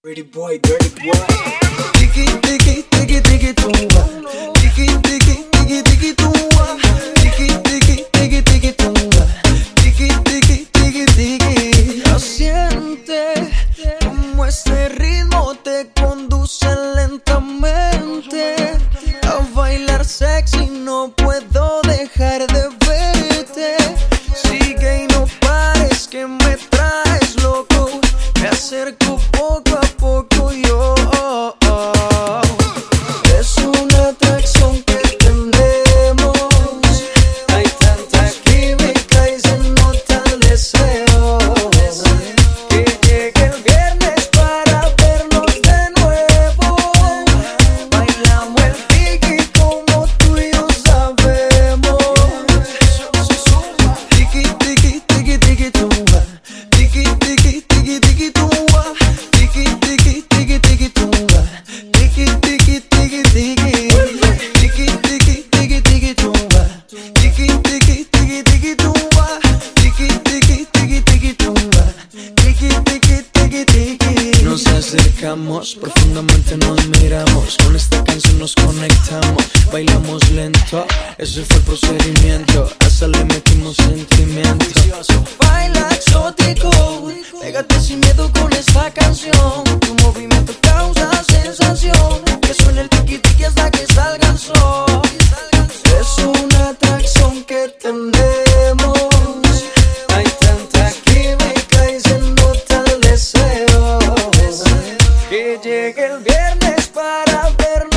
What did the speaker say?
Dirty boy, dirty boy. Tiki tiki tiki tiki tumba. Tiki tiki tiki tiki tumba. Tiki tiki tiki tiki tumba. Tiki tiki tiki tiki. Lo siente como este ritmo te conduce lentamente a bailar sexy. No puedo dejar de verte. Sigue y no pares que me traes loco. Me acerco poco a poco yo. Es una atracción que tenemos. Hay tanta química y se nota el deseo. Que llegue el viernes para vernos de nuevo. Bailamos el tiki como tú y yo sabemos. Tiki tiki tiki tiki tumba. Tiki tiki tiki tiki tumba. Tiki tiki tiki tiki tumba. Tiki tiki tiki tiki. Tiki tiki tiki tiki tumba. Tiki tiki tiki tiki tumba. Tiki tiki tiki tiki tumba. Tiki tiki tiki tiki. Nos acercamos, profundamente nos miramos. Con esta canción nos conectamos. Bailamos lento, ese fue el procedimiento. Hasta le metimos sentimiento. Baila exótico, pégate sin miedo con esta canción. Tu movimiento causa sensación. Que suene el tiki tiki hasta que salga el sol. Es una atracción que tenemos. Hay tanta química y se nota el deseo. Que llegue el viernes para vernos